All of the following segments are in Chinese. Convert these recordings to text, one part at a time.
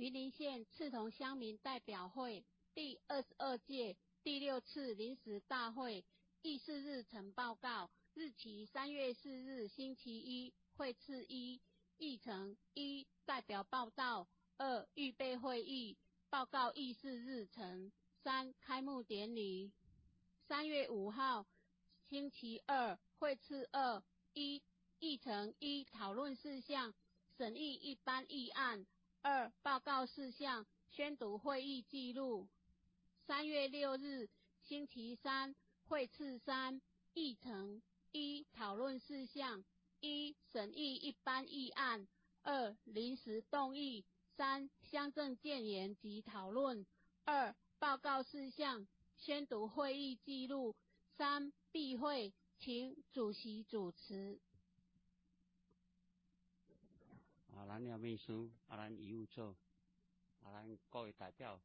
云林县赤桐乡民代表会第22届第6次临时大会议事日程报告，日期3月4日星期一，会次一，议程1代表报道，2预备会议，报告议事日程，3开幕典礼。3月5号星期二，会次2，议程1讨论事项，审议一般议案；2报告事项，宣读会议记录。3月6日星期三，会次3，议程1讨论事项，1审议一般议案，2临时动议，3乡镇建言及讨论，2报告事项，宣读会议记录，3闭会，请主席主持。 咱廖秘书，咱医务组，咱各位代表，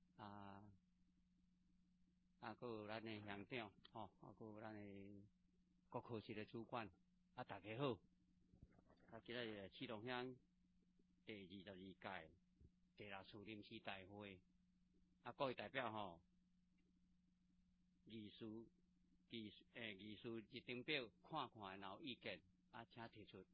还有咱的乡长，还有咱的各科室的主管，大家好。今日赤桐乡第22届第6次临时大会，各位代表议事一张表看看，然后意见请提出。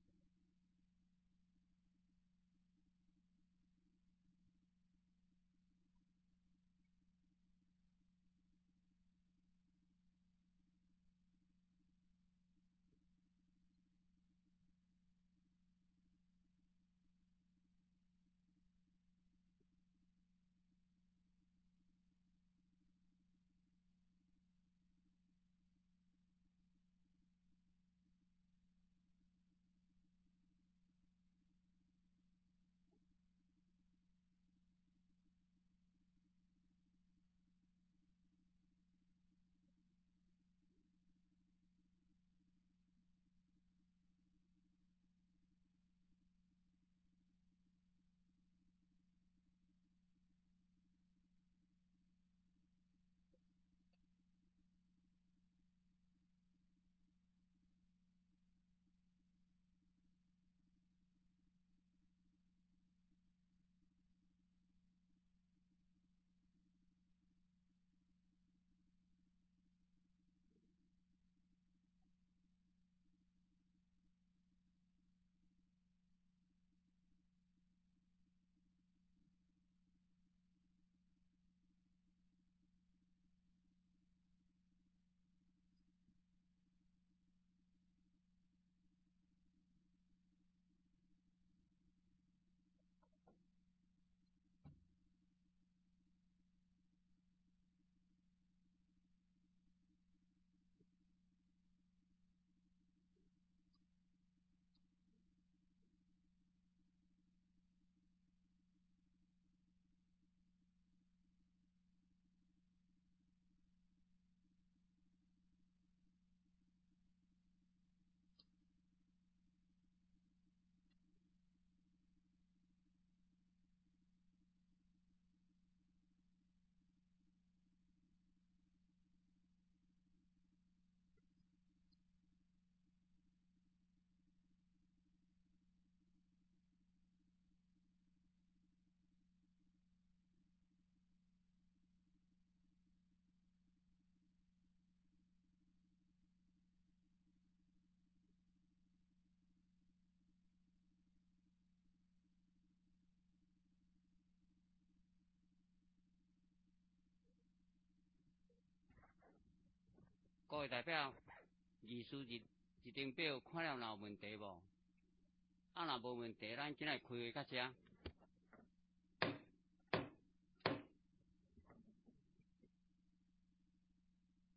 各位代表，议事一张表看了有问题无？若无问题，咱今日开会到这。